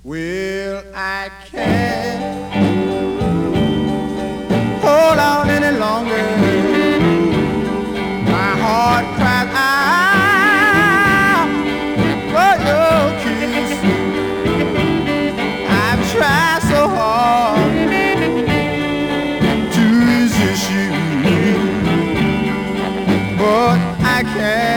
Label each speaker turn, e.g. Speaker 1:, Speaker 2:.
Speaker 1: Well, I can't hold on any longer. My heart cries out for your kiss. I've tried so hard to resist you, but I can't.